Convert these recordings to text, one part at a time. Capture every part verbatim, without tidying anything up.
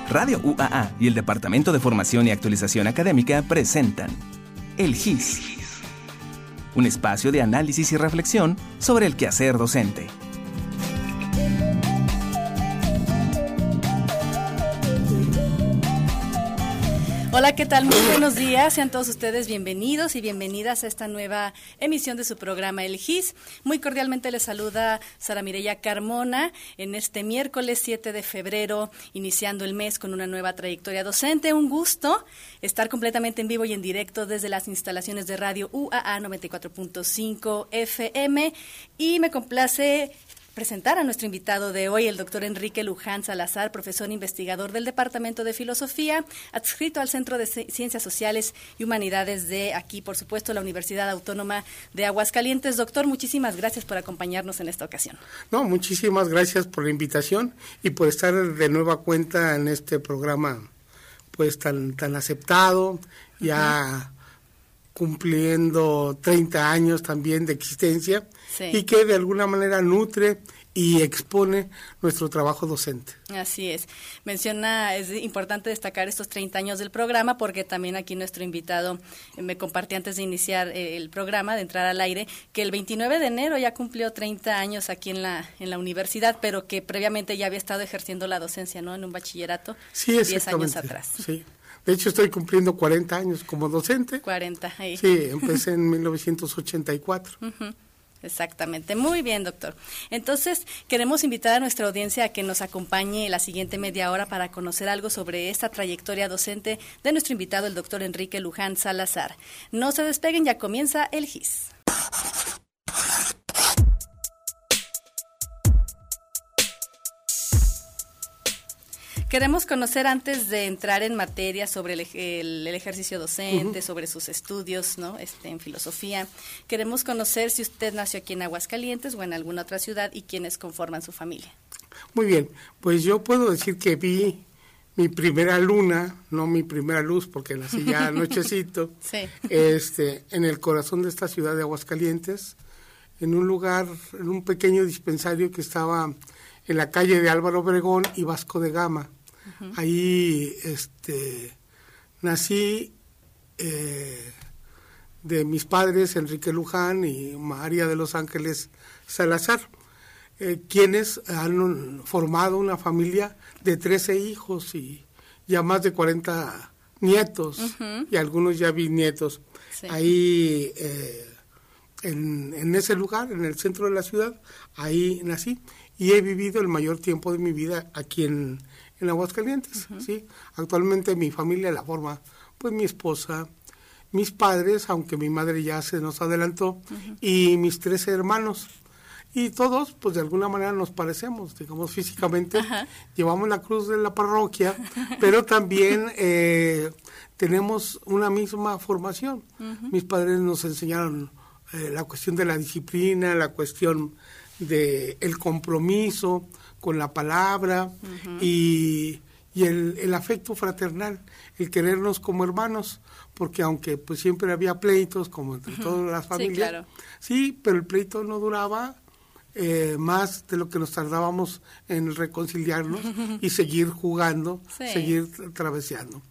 Radio U A A y el Departamento de Formación y Actualización Académica presentan El G I S, un espacio de análisis y reflexión sobre el quehacer docente. Hola, ¿qué tal? Muy buenos días. Sean todos ustedes bienvenidos y bienvenidas a esta nueva emisión de su programa El G I S. Muy cordialmente les saluda Sara Mireya Carmona en este miércoles siete de febrero, iniciando el mes con una nueva trayectoria docente. Un gusto estar completamente en vivo y en directo desde las instalaciones de Radio U A A noventa y cuatro punto cinco F M y me complace presentar a nuestro invitado de hoy, el doctor Enrique Luján Salazar, profesor investigador del Departamento de Filosofía, adscrito al Centro de Ciencias Sociales y Humanidades de aquí, por supuesto, la Universidad Autónoma de Aguascalientes. Doctor, muchísimas gracias por acompañarnos en esta ocasión. No, muchísimas gracias por la invitación y por estar de nueva cuenta en este programa, pues tan, tan aceptado, ya uh-huh. cumpliendo treinta años también de existencia. Sí. Y que de alguna manera nutre y expone nuestro trabajo docente. Así es. Menciona, es importante destacar estos treinta años del programa porque también aquí nuestro invitado eh, me compartió antes de iniciar eh, el programa, de entrar al aire, que el veintinueve de enero ya cumplió treinta años aquí en la en la universidad, pero que previamente ya había estado ejerciendo la docencia, ¿no? En un bachillerato, sí, diez años atrás. Sí. De hecho, estoy cumpliendo cuarenta años como docente. cuarenta, ahí. Sí, empecé en mil novecientos ochenta y cuatro. Uh-huh. Exactamente, muy bien, doctor. Entonces, queremos invitar a nuestra audiencia a que nos acompañe la siguiente media hora para conocer algo sobre esta trayectoria docente de nuestro invitado, el doctor Enrique Luján Salazar. No se despeguen, ya comienza el G I S. Queremos conocer, antes de entrar en materia sobre el, el, el ejercicio docente, uh-huh. sobre sus estudios, ¿no? este, en filosofía, queremos conocer si usted nació aquí en Aguascalientes o en alguna otra ciudad y quiénes conforman su familia. Muy bien, pues yo puedo decir que vi mi primera luna, no mi primera luz porque nací ya anochecito, sí. este, en el corazón de esta ciudad de Aguascalientes, en un lugar, en un pequeño dispensario que estaba en la calle de Álvaro Obregón y Vasco de Gama. Uh-huh. Ahí este, nací eh, de mis padres, Enrique Luján y María de los Ángeles Salazar, eh, quienes han formado una familia de trece hijos y ya más de cuarenta nietos, uh-huh. y algunos ya bisnietos. Sí. Ahí, eh, en, en ese lugar, en el centro de la ciudad, ahí nací y he vivido el mayor tiempo de mi vida aquí en en Aguascalientes, uh-huh. ¿sí? Actualmente mi familia la forma, pues mi esposa, mis padres, aunque mi madre ya se nos adelantó, uh-huh. y mis tres hermanos. Y todos, pues de alguna manera nos parecemos, digamos, físicamente. Uh-huh. Llevamos la cruz de la parroquia, pero también eh, tenemos una misma formación. Uh-huh. Mis padres nos enseñaron eh, la cuestión de la disciplina, la cuestión de el compromiso con la palabra, uh-huh. y, y el, el afecto fraternal, el querernos como hermanos, porque aunque pues siempre había pleitos, como entre uh-huh. todas las familias, sí, claro. sí, pero el pleito no duraba eh, más de lo que nos tardábamos en reconciliarnos uh-huh. y seguir jugando, sí. seguir traveseando.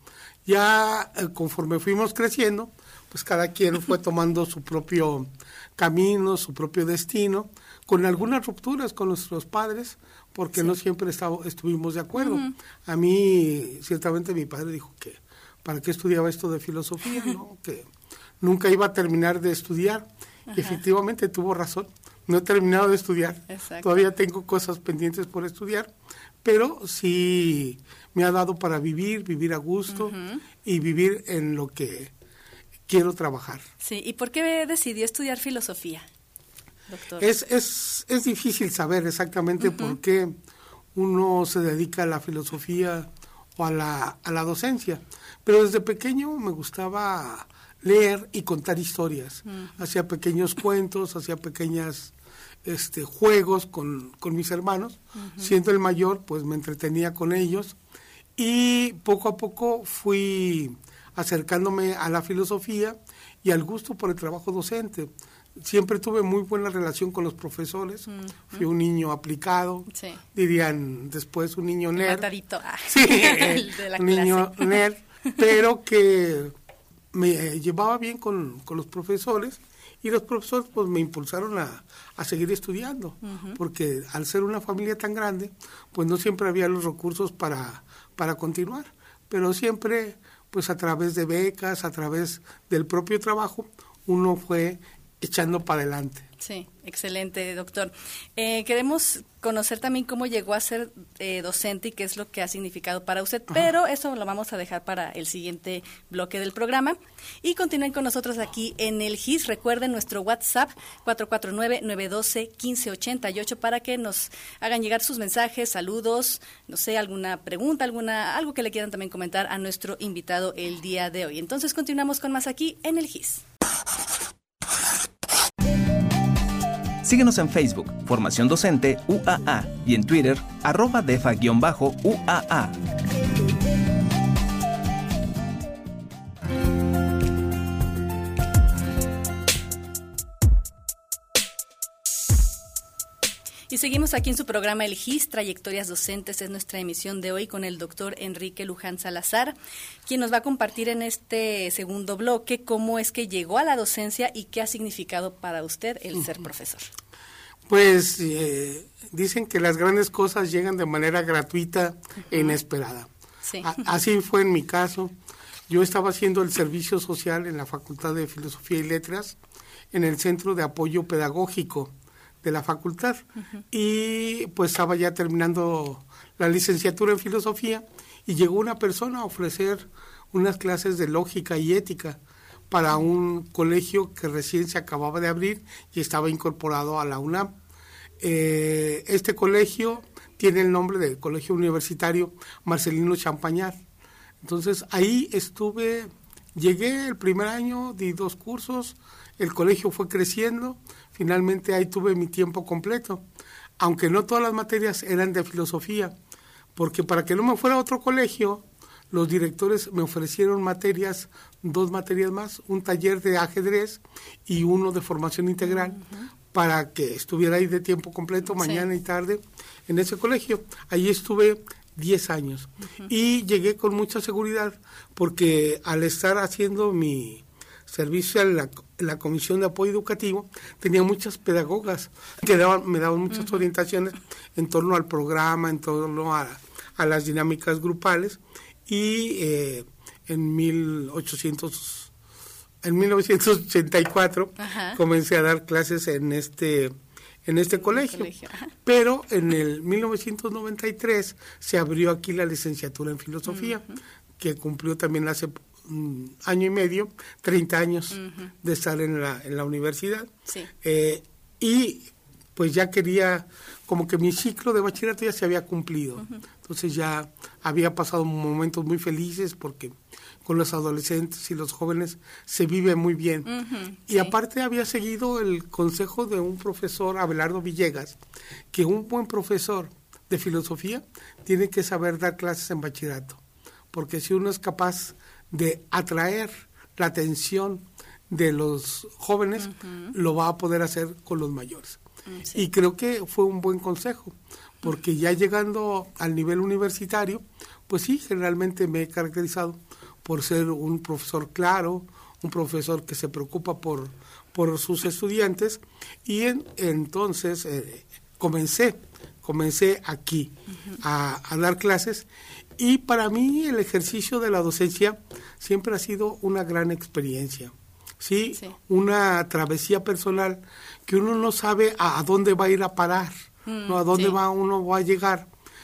Ya eh, conforme fuimos creciendo, pues cada quien fue tomando su propio camino, su propio destino, con algunas rupturas con nuestros padres, porque sí. no siempre estaba, estuvimos de acuerdo. Uh-huh. A mí, ciertamente, mi padre dijo que para qué estudiaba esto de filosofía, ¿no? Que nunca iba a terminar de estudiar. Uh-huh. Y efectivamente tuvo razón. No he terminado de estudiar. Exacto. Todavía tengo cosas pendientes por estudiar, pero sí me ha dado para vivir, vivir a gusto, uh-huh. y vivir en lo que quiero trabajar. Sí, ¿y por qué decidió estudiar filosofía, doctor? Es, es, es difícil saber exactamente uh-huh. por qué uno se dedica a la filosofía o a la, a la docencia, pero desde pequeño me gustaba leer y contar historias. Uh-huh. Hacía pequeños cuentos, hacía pequeñas este, juegos con, con mis hermanos. Uh-huh. Siendo el mayor, pues me entretenía con ellos y poco a poco fui acercándome a la filosofía y al gusto por el trabajo docente. siempre tuve muy buena relación con los profesores, uh-huh. fui un niño aplicado, sí. dirían después un niño nerd. Matadito. Ah. Sí, eh, de la un clase. niño nerd, pero que me llevaba bien con, con los profesores, y los profesores pues me impulsaron a, a seguir estudiando, uh-huh. porque al ser una familia tan grande, pues no siempre había los recursos para, para continuar, pero siempre pues a través de becas, a través del propio trabajo, uno fue echando para adelante. Sí, excelente, doctor. Eh, queremos conocer también cómo llegó a ser eh, docente y qué es lo que ha significado para usted, Ajá. pero eso lo vamos a dejar para el siguiente bloque del programa. Y continúen con nosotros aquí en el G I S. Recuerden nuestro WhatsApp cuatro cuatro nueve, nueve uno dos, uno cinco ocho ocho para que nos hagan llegar sus mensajes, saludos, no sé, alguna pregunta, alguna algo que le quieran también comentar a nuestro invitado el día de hoy. Entonces continuamos con más aquí en el G I S. Síguenos en Facebook, Formación Docente U A A, y en Twitter, arroba defa-U A A. Y seguimos aquí en su programa El G I S, Trayectorias Docentes, es nuestra emisión de hoy con el doctor Enrique Luján Salazar, quien nos va a compartir en este segundo bloque cómo es que llegó a la docencia y qué ha significado para usted el ser profesor. Pues eh, dicen que las grandes cosas llegan de manera gratuita uh-huh. e inesperada. Sí. A, así fue en mi caso. Yo estaba haciendo el servicio social en la Facultad de Filosofía y Letras, en el Centro de Apoyo Pedagógico de la facultad, uh-huh. y pues estaba ya terminando la licenciatura en filosofía, y llegó una persona a ofrecer unas clases de lógica y ética para un colegio que recién se acababa de abrir y estaba incorporado a la UNAM. Eh, este colegio tiene el nombre del Colegio Universitario Marcelino Champañar. Entonces ahí estuve, llegué el primer año, di dos cursos, el colegio fue creciendo, finalmente ahí tuve mi tiempo completo, aunque no todas las materias eran de filosofía, porque para que no me fuera a otro colegio, los directores me ofrecieron materias, dos materias más, un taller de ajedrez y uno de formación integral, uh-huh. para que estuviera ahí de tiempo completo, mañana sí. y tarde, en ese colegio. Ahí estuve diez años, uh-huh. y llegué con mucha seguridad, porque al estar haciendo mi servicio en la, en la Comisión de Apoyo Educativo, tenía muchas pedagogas que daban, me daban muchas uh-huh. orientaciones en torno al programa, en torno a, a las dinámicas grupales, y eh, en mil ochocientos, en mil novecientos ochenta y cuatro Ajá. comencé a dar clases en este en este colegio, colegio. Pero en el mil novecientos noventa y tres se abrió aquí la licenciatura en filosofía, uh-huh. que cumplió también hace un año y medio, treinta años uh-huh. de estar en la, en la universidad, sí. eh, y pues ya quería, como que mi ciclo de bachillerato ya se había cumplido, uh-huh. entonces ya había pasado momentos muy felices, porque con los adolescentes y los jóvenes se vive muy bien. Uh-huh, y sí. aparte había seguido el consejo de un profesor, Abelardo Villegas, que un buen profesor de filosofía tiene que saber dar clases en bachillerato, porque si uno es capaz de atraer la atención de los jóvenes, uh-huh. lo va a poder hacer con los mayores. Uh-huh. Y creo que fue un buen consejo, porque ya llegando al nivel universitario, pues sí, generalmente me he caracterizado por ser un profesor claro, un profesor que se preocupa por, por sus estudiantes, y en, entonces eh, comencé, comencé aquí uh-huh. a, a dar clases, y para mí el ejercicio de la docencia siempre ha sido una gran experiencia, ¿sí? Sí. Una travesía personal que uno no sabe a, a dónde va a ir a parar, mm, ¿no? A dónde sí. va uno va a llegar,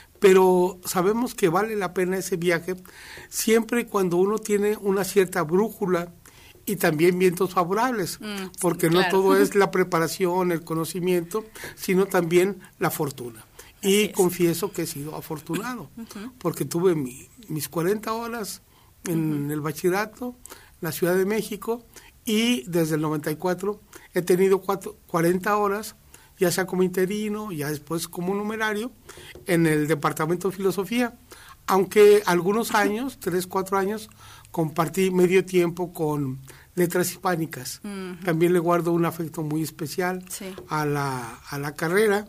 pero sabemos que vale la pena ese viaje siempre y cuando uno tiene una cierta brújula y también vientos favorables, mm, porque claro. no todo es la preparación, el conocimiento, sino también la fortuna. Así y es. Confieso que he sido afortunado, uh-huh. porque tuve mi, mis cuarenta horas en uh-huh. el bachillerato, en la Ciudad de México, y desde el noventa y cuatro he tenido cuatro, cuarenta horas, ya sea como interino, ya después como numerario, en el Departamento de Filosofía, aunque algunos años, tres, cuatro años, compartí medio tiempo con Letras Hispánicas. Uh-huh. También le guardo un afecto muy especial sí. a la a la carrera,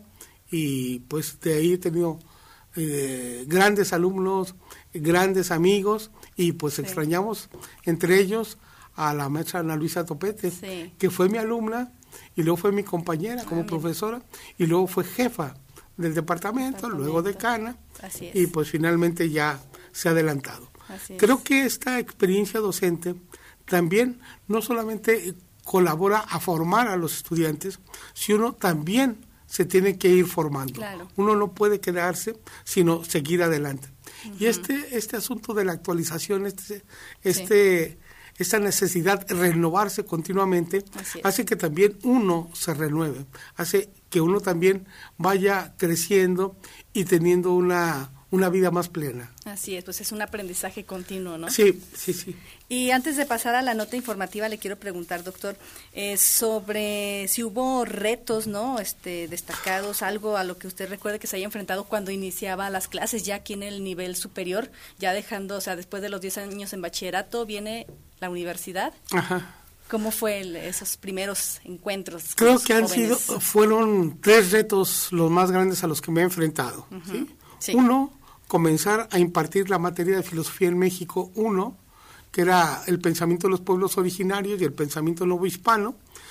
y pues de ahí he tenido eh, grandes alumnos, grandes amigos, y pues sí. extrañamos entre ellos a la maestra Ana Luisa Topete, sí. que fue mi alumna y luego fue mi compañera como ah, profesora y luego fue jefa del departamento, departamento. luego decana. Así es. Y pues finalmente ya se ha adelantado. Así Creo es. que esta experiencia docente también no solamente colabora a formar a los estudiantes, sino también se tiene que ir formando. Claro. Uno no puede quedarse, sino seguir adelante. Uh-huh. Y este este asunto de la actualización, este este sí. esta necesidad de renovarse continuamente, hace que también uno se renueve, hace que uno también vaya creciendo y teniendo una una vida más plena. Así es, pues es un aprendizaje continuo, ¿no? Sí, sí, sí. Y antes de pasar a la nota informativa, le quiero preguntar, doctor, eh, sobre si hubo retos, ¿no? Este, destacados, algo a lo que usted recuerde que se haya enfrentado cuando iniciaba las clases ya aquí en el nivel superior, ya dejando, o sea, después de los diez años en bachillerato, viene la universidad. Ajá. ¿Cómo fue el, esos primeros encuentros? Creo que han jóvenes? sido, fueron tres retos los más grandes a los que me he enfrentado, uh-huh. ¿sí? Sí. Uno, comenzar a impartir la materia de Filosofía en México uno, que era el pensamiento de los pueblos originarios y el pensamiento novohispano,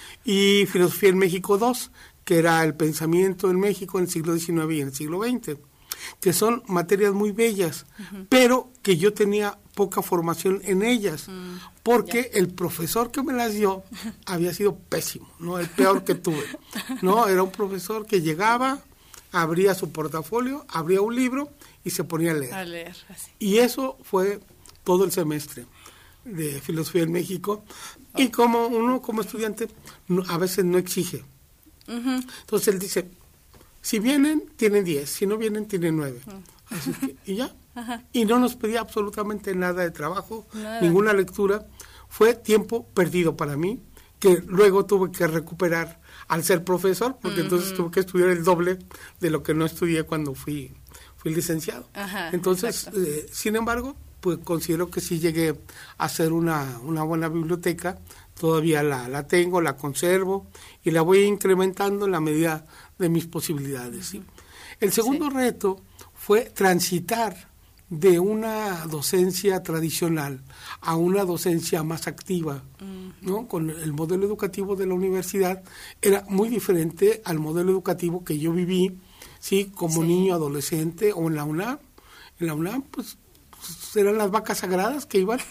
y Filosofía en México dos, que era el pensamiento en México en el siglo diecinueve y en el siglo veinte, que son materias muy bellas, uh-huh. pero que yo tenía poca formación en ellas, uh-huh. porque yeah. el profesor que me las dio había sido pésimo, ¿no? El peor que tuve, ¿no? Era un profesor que llegaba, abría su portafolio, abría un libro y se ponía a leer. A leer así. Y eso fue todo el semestre de Filosofía en México. Oh. Y como uno como estudiante no, a veces no exige. Uh-huh. Entonces él dice, si vienen, tienen diez, si no vienen, tienen nueve. Uh-huh. Así que, y ya. Uh-huh. Y no nos pedía absolutamente nada de trabajo, nada. Ninguna lectura. Fue tiempo perdido para mí, que luego tuve que recuperar al ser profesor, porque uh-huh. entonces tuve que estudiar el doble de lo que no estudié cuando fui fui licenciado. Ajá, entonces, eh, sin embargo, pues considero que sí llegué a hacer una, una buena biblioteca, todavía la, la tengo, la conservo y la voy incrementando en la medida de mis posibilidades. Uh-huh. ¿sí? El segundo sí. reto fue transitar de una docencia tradicional a una docencia más activa, uh-huh. ¿no? Con el modelo educativo de la universidad era muy diferente al modelo educativo que yo viví, sí, como sí. niño, adolescente o en la UNAM. En la UNAM, pues, pues eran las vacas sagradas que iban,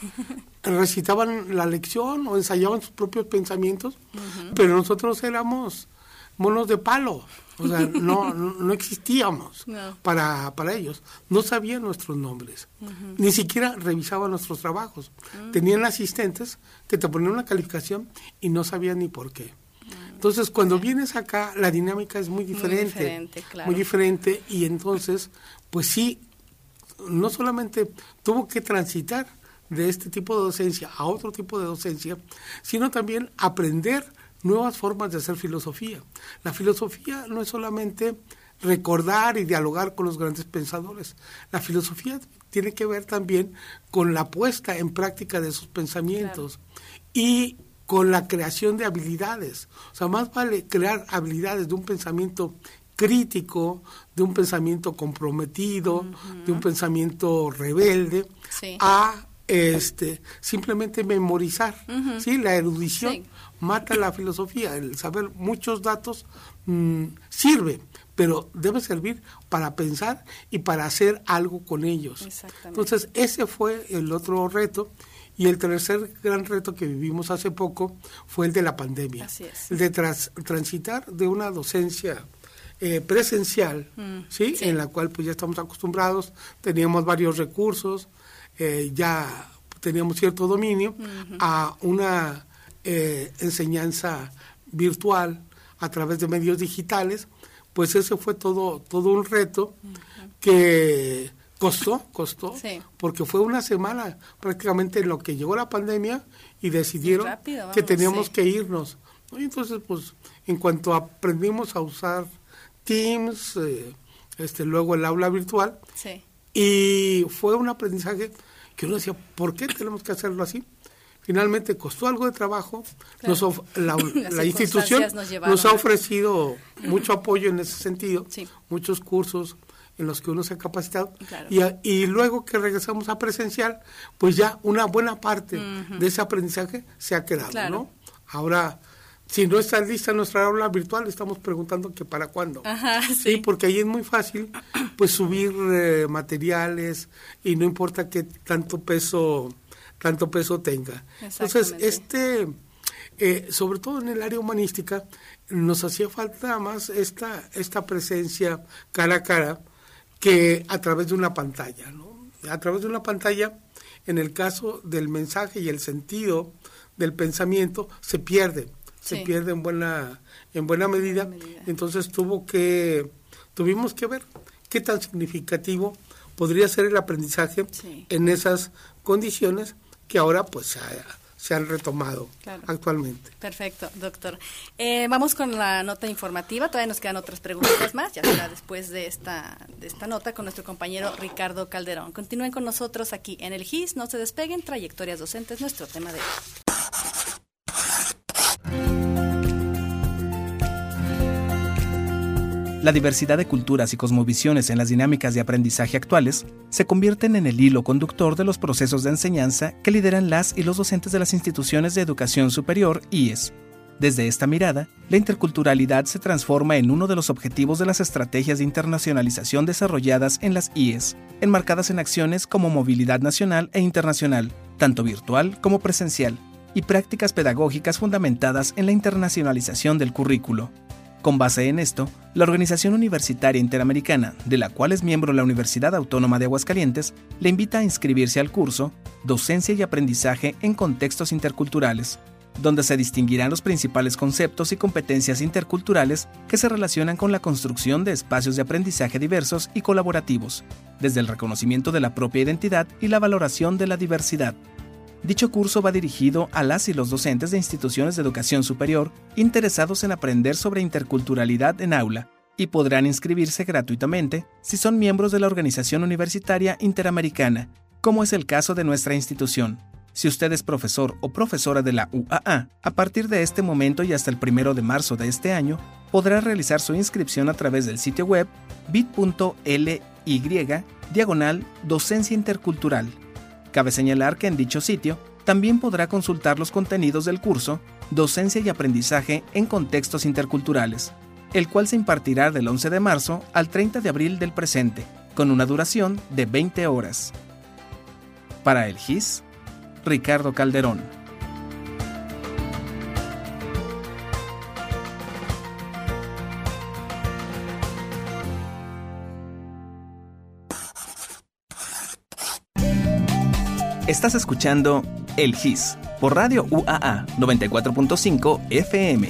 recitaban la lección o ensayaban sus propios pensamientos, uh-huh. pero nosotros éramos monos de palo. O sea, no, no, no existíamos no. para para ellos. No sabían nuestros nombres. Uh-huh. Ni siquiera revisaban nuestros trabajos. Uh-huh. Tenían asistentes que te ponían una calificación y no sabían ni por qué. Uh-huh. Entonces, cuando sí. vienes acá, la dinámica es muy diferente. Muy diferente, claro. Muy diferente, y entonces, pues sí, no solamente tuvo que transitar de este tipo de docencia a otro tipo de docencia, sino también aprender nuevas formas de hacer filosofía. La filosofía no es solamente recordar y dialogar con los grandes pensadores. La filosofía tiene que ver también con la puesta en práctica de sus pensamientos claro. y con la creación de habilidades. O sea, más vale crear habilidades de un pensamiento crítico, de un pensamiento comprometido, uh-huh. de un pensamiento rebelde, sí. a este simplemente memorizar. Uh-huh. ¿sí? La erudición sí. mata la filosofía. El saber muchos datos mmm, sirve, pero debe servir para pensar y para hacer algo con ellos. Entonces, ese fue el otro reto. Y el tercer gran reto que vivimos hace poco fue el de la pandemia. Así es. El de tras, transitar de una docencia eh, presencial, mm, ¿sí? ¿sí? en la cual pues ya estamos acostumbrados, teníamos varios recursos, eh, ya teníamos cierto dominio, uh-huh. a una eh, enseñanza virtual a través de medios digitales. Pues ese fue todo todo un reto uh-huh. que costó, costó, sí. porque fue una semana prácticamente en lo que llegó la pandemia y decidieron rápido, vamos, que teníamos sí. que irnos. Y entonces, pues, en cuanto aprendimos a usar Teams, eh, este, luego el aula virtual, sí. y fue un aprendizaje que uno decía, ¿por qué tenemos que hacerlo así? Finalmente costó algo de trabajo, claro. nos of- la, la institución nos, nos ha ofrecido mucho apoyo en ese sentido, sí. muchos cursos en los que uno se ha capacitado, claro. y, a, y luego que regresamos a presencial, pues ya una buena parte uh-huh. de ese aprendizaje se ha quedado, claro. ¿no? Ahora, si no está lista nuestra aula virtual, estamos preguntando que para cuándo. Ajá, sí. sí, porque ahí es muy fácil pues subir eh, materiales y no importa qué tanto peso tanto peso tenga. Entonces, este, eh, sobre todo en el área humanística, nos hacía falta más esta, esta presencia cara a cara que a través de una pantalla, ¿no? A través de una pantalla, en el caso del mensaje y el sentido del pensamiento, se pierde, sí. se pierde en buena, en buena medida. En buena medida. Entonces tuvo que, tuvimos que ver qué tan significativo podría ser el aprendizaje sí. en esas condiciones que ahora pues se, ha, se han retomado claro. actualmente. Perfecto, doctor. Eh, vamos con la nota informativa, todavía nos quedan otras preguntas más, ya será después de esta, de esta nota con nuestro compañero Ricardo Calderón. Continúen con nosotros aquí en el G I S, no se despeguen, trayectorias docentes, nuestro tema de hoy. La diversidad de culturas y cosmovisiones en las dinámicas de aprendizaje actuales se convierten en el hilo conductor de los procesos de enseñanza que lideran las y los docentes de las instituciones de educación superior I E S. Desde esta mirada, la interculturalidad se transforma en uno de los objetivos de las estrategias de internacionalización desarrolladas en las I E S, enmarcadas en acciones como movilidad nacional e internacional, tanto virtual como presencial, y prácticas pedagógicas fundamentadas en la internacionalización del currículo. Con base en esto, la Organización Universitaria Interamericana, de la cual es miembro la Universidad Autónoma de Aguascalientes, le invita a inscribirse al curso Docencia y Aprendizaje en Contextos Interculturales, donde se distinguirán los principales conceptos y competencias interculturales que se relacionan con la construcción de espacios de aprendizaje diversos y colaborativos, desde el reconocimiento de la propia identidad y la valoración de la diversidad. Dicho curso va dirigido a las y los docentes de instituciones de educación superior interesados en aprender sobre interculturalidad en aula y podrán inscribirse gratuitamente si son miembros de la Organización Universitaria Interamericana, como es el caso de nuestra institución. Si usted es profesor o profesora de la U A A, a partir de este momento y hasta el primero de marzo de este año, podrá realizar su inscripción a través del sitio web bit.ly diagonal docencia intercultural. Cabe señalar que en dicho sitio también podrá consultar los contenidos del curso Docencia y Aprendizaje en Contextos Interculturales, el cual se impartirá del once de marzo al treinta de abril del presente, con una duración de veinte horas. Para el G I S, Ricardo Calderón. Estás escuchando El G I S por Radio U A A noventa y cuatro punto cinco F M.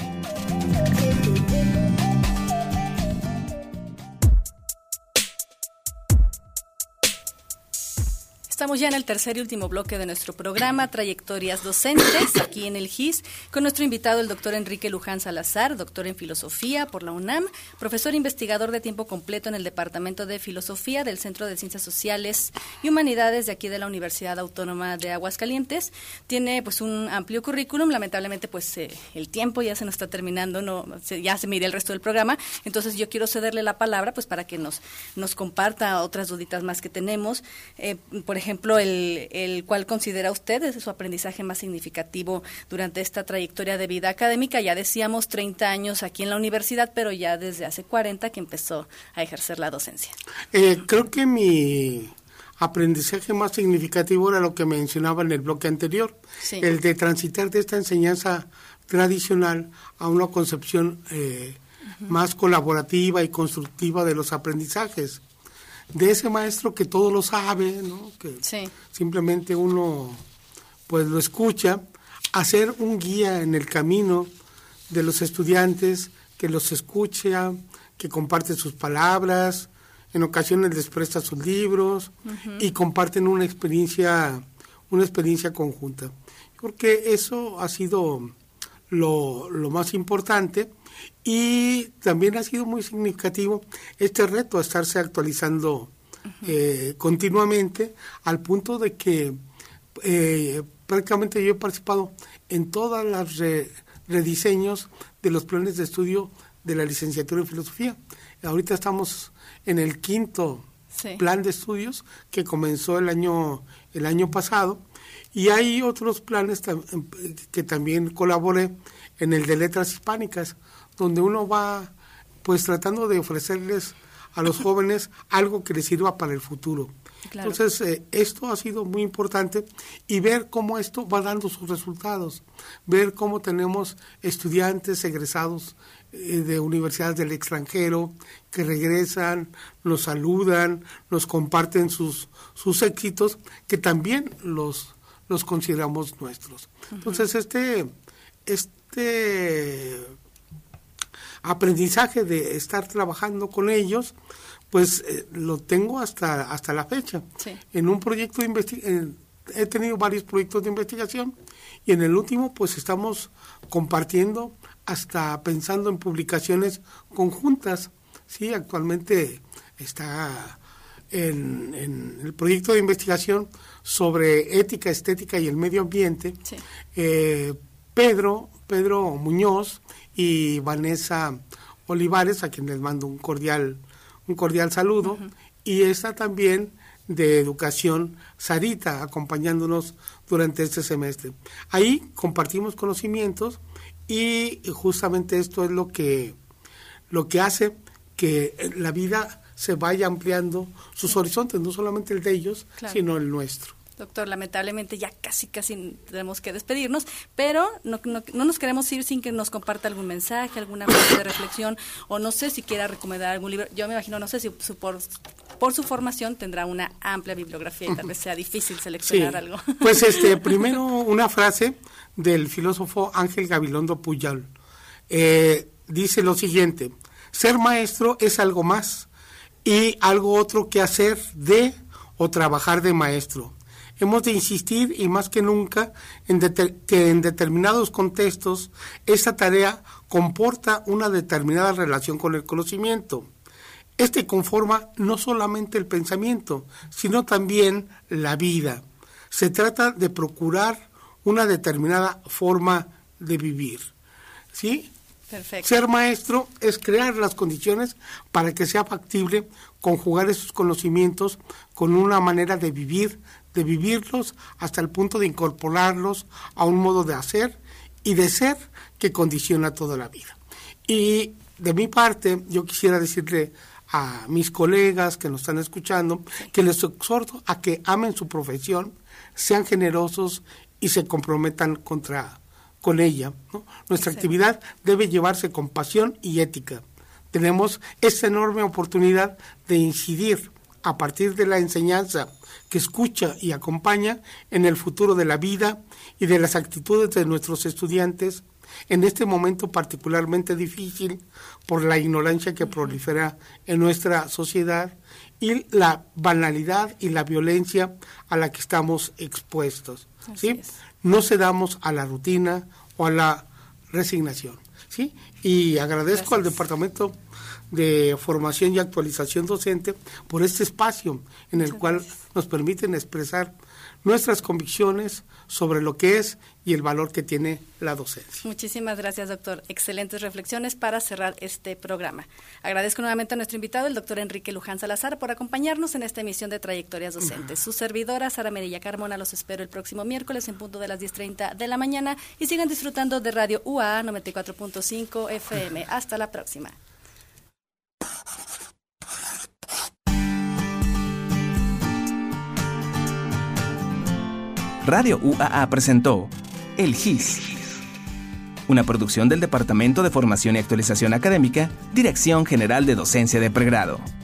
Estamos ya en el tercer y último bloque de nuestro programa, Trayectorias Docentes, aquí en el G I S, con nuestro invitado, el doctor Enrique Luján Salazar, doctor en Filosofía por la UNAM, profesor investigador de tiempo completo en el Departamento de Filosofía del Centro de Ciencias Sociales y Humanidades de aquí de la Universidad Autónoma de Aguascalientes. Tiene pues un amplio currículum, lamentablemente pues eh, el tiempo ya se nos está terminando, no se, ya se me irá el resto del programa, entonces yo quiero cederle la palabra pues para que nos, nos comparta otras duditas más que tenemos, eh, por ejemplo, ejemplo, el, el cuál considera usted es su aprendizaje más significativo durante esta trayectoria de vida académica. Ya decíamos treinta años aquí en la universidad, pero ya desde hace cuarenta que empezó a ejercer la docencia. Eh, creo que mi aprendizaje más significativo era lo que mencionaba en el bloque anterior, sí. el de transitar de esta enseñanza tradicional a una concepción eh, uh-huh. más colaborativa y constructiva de los aprendizajes. De ese maestro que todo lo sabe, ¿no? Que sí. simplemente uno pues lo escucha, hacer un guía en el camino de los estudiantes, que los escucha, que comparte sus palabras, en ocasiones les presta sus libros uh-huh. y comparten una experiencia, una experiencia conjunta. Yo creo que eso ha sido lo, lo más importante. Y también ha sido muy significativo este reto a estarse actualizando uh-huh. eh, continuamente, al punto de que eh, prácticamente yo he participado en todas las re, rediseños de los planes de estudio de la licenciatura en filosofía. Ahorita estamos en el quinto sí. plan de estudios que comenzó el año el año pasado, y hay otros planes tam- que también colaboré en el de letras hispánicas, donde uno va pues tratando de ofrecerles a los jóvenes algo que les sirva para el futuro. Claro. Entonces, eh, esto ha sido muy importante, y ver cómo esto va dando sus resultados, ver cómo tenemos estudiantes egresados eh, de universidades del extranjero que regresan, nos saludan, nos comparten sus, sus éxitos, que también los, los consideramos nuestros. Uh-huh. Entonces, este, este aprendizaje de estar trabajando con ellos, pues eh, lo tengo hasta hasta la fecha. Sí. En un proyecto de investigación, he tenido varios proyectos de investigación, y en el último pues estamos compartiendo, hasta pensando en publicaciones conjuntas. Sí, actualmente está en, en el proyecto de investigación sobre ética, estética y el medio ambiente. Sí. Eh, Pedro, Pedro Muñoz y Vanessa Olivares, a quien les mando un cordial un cordial saludo, uh-huh. y está también de educación Sarita, acompañándonos durante este semestre. Ahí compartimos conocimientos, y justamente esto es lo que lo que hace que la vida se vaya ampliando sus sí. horizontes, no solamente el de ellos, claro. sino el nuestro. Doctor, lamentablemente ya casi, casi tenemos que despedirnos, pero no, no, no nos queremos ir sin que nos comparta algún mensaje, alguna frase de reflexión, o no sé si quiera recomendar algún libro. Yo me imagino, no sé si su, por, por su formación tendrá una amplia bibliografía y tal vez sea difícil seleccionar sí. algo. Pues este, primero una frase del filósofo Ángel Gabilondo Pujol. Eh, dice lo siguiente: ser maestro es algo más y algo otro que hacer de o trabajar de maestro. Hemos de insistir, y más que nunca, en deter- que en determinados contextos esta tarea comporta una determinada relación con el conocimiento. Este conforma no solamente el pensamiento, sino también la vida. Se trata de procurar una determinada forma de vivir. ¿Sí? Perfecto. Ser maestro es crear las condiciones para que sea factible conjugar esos conocimientos con una manera de vivir, de vivirlos hasta el punto de incorporarlos a un modo de hacer y de ser que condiciona toda la vida. Y de mi parte, yo quisiera decirle a mis colegas que nos están escuchando que les exhorto a que amen su profesión, sean generosos y se comprometan contra, con ella, ¿no? Nuestra sí. actividad debe llevarse con pasión y ética. Tenemos esta enorme oportunidad de incidir a partir de la enseñanza que escucha y acompaña en el futuro de la vida y de las actitudes de nuestros estudiantes en este momento particularmente difícil por la ignorancia que prolifera en nuestra sociedad y la banalidad y la violencia a la que estamos expuestos. ¿Sí? No cedamos a la rutina o a la resignación. ¿Sí? Y agradezco Gracias. al Departamento de Formación y Actualización Docente por este espacio en el Muchas cual gracias. nos permiten expresar nuestras convicciones sobre lo que es y el valor que tiene la docencia. Muchísimas gracias, doctor. Excelentes reflexiones para cerrar este programa. Agradezco nuevamente a nuestro invitado, el doctor Enrique Luján Salazar, por acompañarnos en esta emisión de Trayectorias Docentes. Su servidora, Sara Mireya Carmona, los espero el próximo miércoles en punto de las diez treinta de la mañana y sigan disfrutando de Radio U A A noventa y cuatro punto cinco F M. Hasta la próxima. Radio U A A presentó El G I S, una producción del Departamento de Formación y Actualización Académica, Dirección General de Docencia de Pregrado.